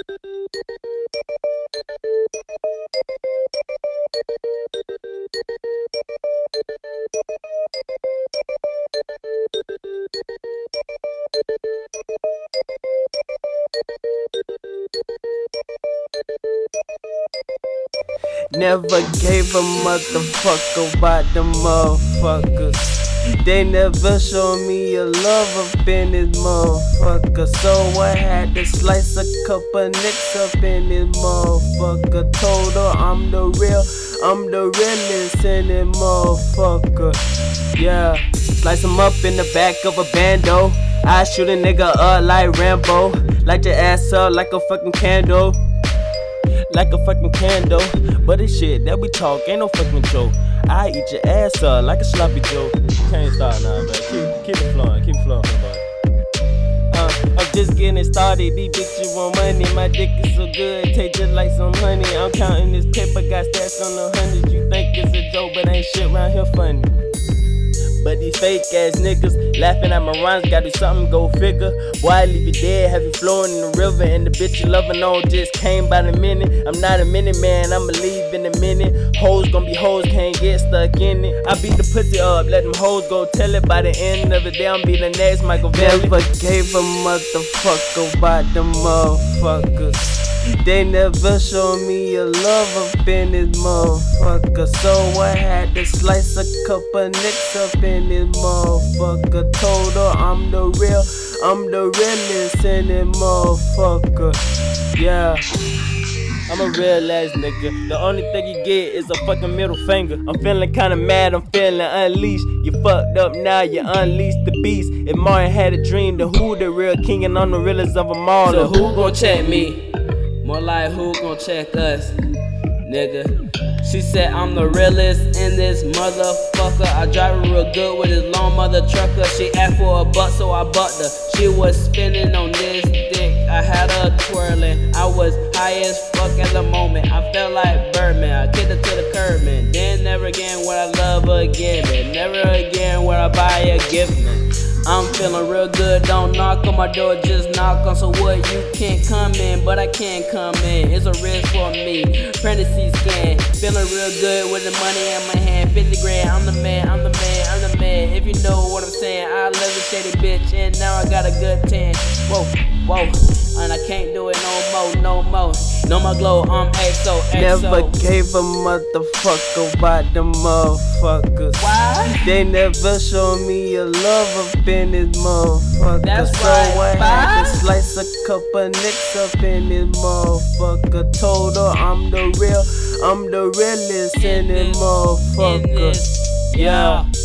Never gave a motherfucker about the motherfuckers. They never showed me a love up in this motherfucker. So I had to slice a couple nicks up in this motherfucker. Told her I'm the realest in this motherfucker. Yeah, slice him up in the back of a bando. I shoot a nigga up like Rambo. Light your ass up like a fucking candle. Like a fucking candle. But this shit that we talk ain't no fucking joke. I eat your ass up like a sloppy joke. Can't start now, man. Keep it flowing, somebody. I'm just getting started. These bitches want money. My dick is so good, taste just like some honey. I'm counting this paper, got stats on the hundreds. You think it's a joke, but ain't shit around here funny. But these fake ass niggas laughing at my rhymes, gotta do something, go figure. Boy, I leave you dead, have you flowing in the river. And the bitch you loving on just came by the minute. I'm not a minute man, I'ma leave in a minute. Hoes gon' be hoes, can't get stuck in it. I beat the pussy up, let them hoes go tell it. By the end of the day, I'm be the next Michael Velli. Never gave a motherfucker about the motherfuckers. They never showed me a love up in this motherfucker. So I had to slice a couple nicks up in this motherfucker. Told her I'm the realest in this motherfucker. Yeah, I'm a real ass nigga. The only thing you get is a fucking middle finger. I'm feeling kinda mad, I'm feeling unleashed. You fucked up now, you unleashed the beast. If Martin had a dream, then who the real king and I'm the realest of them all? So who gon' check me? More like who gon' check us, nigga? She said I'm the realest in this motherfucker. I drive her real good with this long mother trucker. She asked for a butt, so I bucked her. She was spinning on this dick, I had her twirling. I was high as fuck at the moment. I felt like Birdman, I kicked her to the curb, man. Then never again would I love her again, man. Never again would I buy a gift, man. I'm feeling real good, don't knock on my door, just knock on. So what, you can't come in, but I can come in. It's a risk for me, pregnancy scan. Feeling real good with the money in my hand, 50 grand, I'm the man, I'm the man, I'm the man. If you know what I'm saying, I love a shady bitch, and now I got a good tan. Whoa, whoa, and I can't do it no more. No more glow, I'm XO. Never gave a motherfucker about the motherfuckers. Why? They never showed me a love up in this motherfucker. That's so right. I had to slice a couple nicks up in this motherfucker. Told her I'm the realest in this motherfucker. Yeah.